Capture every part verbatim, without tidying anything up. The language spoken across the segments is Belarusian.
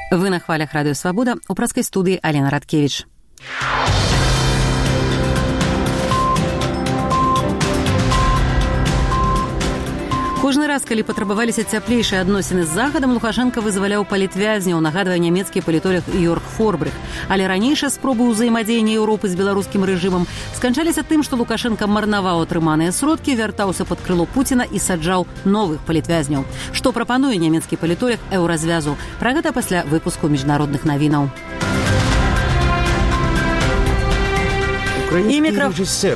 Вы на хвалях Радыё Свабода, у праскай студыі Алена Радкевіч. Кожны раз, калі патрабаваліся цяплейшыя адносіны з захадам, Лукашенко вызваляў палітвязняў, нагадвае нямецкі палітолог Йорг Форбрых. Але ранейшыя спробы ўзаемадзеяння Еўропы з беларускім рэжымам сканчаліся тым, што Лукашенко марнаваў атрыманыя сродкі, вяртаўся пад крыло Пуціна і саджаў новых палітвязняў. Што прапануе нямецкі палітолог Еўразвязу? Пра гэта пасля выпуску міжнародных навінаў. Украінскі рэжысер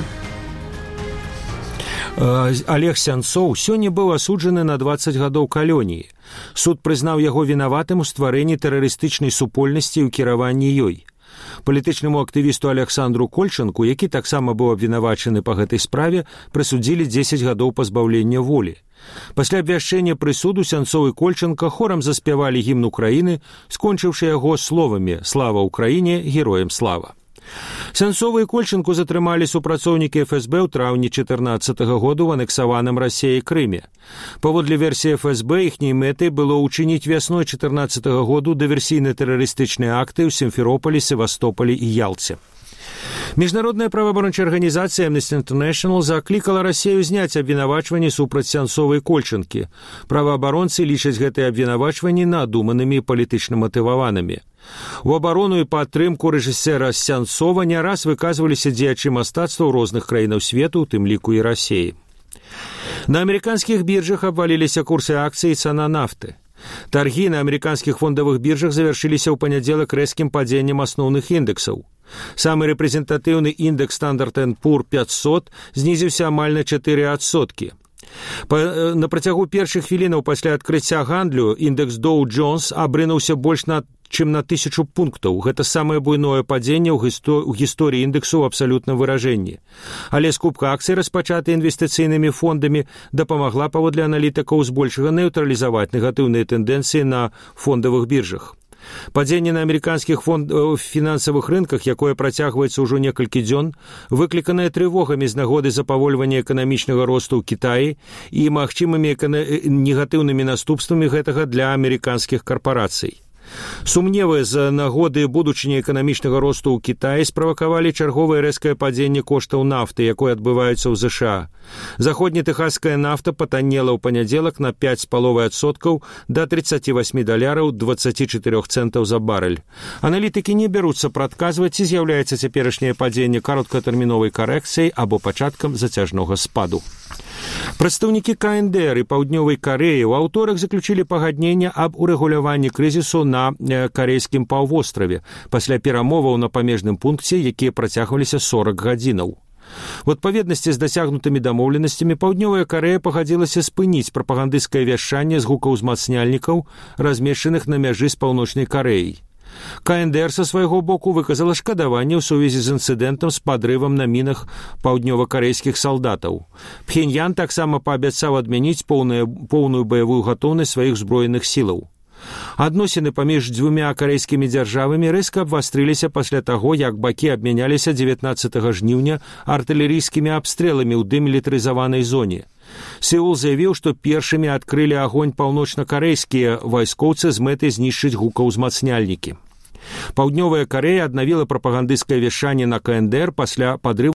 Олег Сянцоў сёння быў асуджаны на дваццаць гадоў калоніі. Суд прызнаў яго вінаватым у стварэнні тэрарыстычнай супольнасці і ў кіраванні ёй. Палітычнаму актывісту Александру Кольчанку, які таксама быў абвінавачаны па гэтай справе, прысудзілі дзесяць гадоў пазбаўлення волі. Пасля абвяшчэння прысуду Сянцоў і Кольчанка хорам заспявалі гімн Украіны, скончыўшы яго словамі «Слава Украіне, героям слава». Сянцова і Кольчанку затрымалі супрацоўнікі эф эс бэ ў траўні чатырнаццатага году ў анексаваным Расіяй Крыме. Паводле версіі эф эс бэ, іхняй мэтай было ўчыніць вясной чатырнаццатага году дыверсійна-тэрарыстычныя акты ў Сімферополі, Севастополі і Ялце. Міжнародная праваабарончая арганізацыя Amnesty International заклікала Расію зняць абвінавачванні супраць Сянцова і Кольчанкі. Праваабаронцы лічаць гэтыя абвінавачванні надуманымі і палітычна матываванымі. У абарону і падтрымку рэжысэра Сянцова не раз выказваліся дзеячы мастацтва ў розных краінаў свету, у тым ліку і Расіі. На амерыканскіх біржах абваліліся курсы акцый і цана нафты. Таргі на амерыканскіх фондавых біржах завяршыліся ў панядзелак рэзкім падзеннем асноўных індэксаў. Самы рэпрэзентатыўны індэкс Standard энд Poor пятьсот знізіўся амаль на чатыры адсоткі. Па, на працягу першых хвілінаў пасля адкрыцця гандлю індэкс Dow Jones абрынуўся больш на чым на тысячу пунктаў. Гэта самае буйное падзенне ў, гісто... ў гісторыі індэксу ў абсалютным выражэнні. Але скупка акцый, распачатая інвестыцыйнымі фондамі, дапамагла паводле аналітыкаў збольшага нейтралізаваць негатыўныя тэндэнцыі на фондавых біржах. Падзенне на амерыканскіх фонд... фінансавых рынках, якое працягваецца ўжо некалькі дзён, выкліканае трывогамі з нагоды запавольвання эканамічнага росту ў Кітаі і магчымымі экана... негатыўнымі наступствамі гэтага для амерыканскіх карпарацый. Сумневы з нагоды будучыні эканамічнага росту ў Кітаі справакавалі чарговае рэзкае падзенне коштаў нафты, якое адбываецца ў ЗША. Заходнетэхасская нафта патаннела ў панядзелак на пяць з паловай адсоткаў да тридцати восьми даляраў двадцати чатырох цэнтаў за барэль. Аналітыкі не бяруцца прадказваць, ці з'яўляецца цяперашняе падзенне кароткатэрміновай карэкцыяй або пачаткам зацяжнога спаду. Прадстаўнікі ка эн дэ эр і Паўднёвай Карэі ў аўторак заключылі пагадненне аб урэгуляванні крызісу на карэйскім паўвостраве пасля перамоваў на памежным пункце, якія працягваліся сорок гадзінаў. У адпаведнасці з дасягнутымі дамоўленасцямі Паўднёвая Карэя пагадзілася спыніць прапагандысцкае вяшчанне з гукаўзмацняльнікаў, размешчаных на мяжы з Паўночнай Карэяй. ка эн дэ эр са свайго боку выказала шкадаванне ў сувязі з інцыдэнтам з падрывам на мінах паўднёва-карэйскіх салдатаў. Пхеньян таксама паабяцаў адмяніць поўную, поўную баявую гатоўнасць сваіх зброеных сілаў. Адносіны паміж дзвюмя карэйскімі дзяржавамі рэзка абвастрыліся пасля таго, як бакі абмяняліся дзевятнаццатага жніўня артылерыйскімі абстрэламі ў дэмілітарызаванай зоне. Сеул заявіў, што першымі адкрылі агонь паўночна-карэйскія вайскоўцы з мэтай знішчыць гукаўзмацняльнікі. Паўднёвая Карэя аднавіла прапагандысцкае вяшчанне на ка эн дэ эр пасля падрыву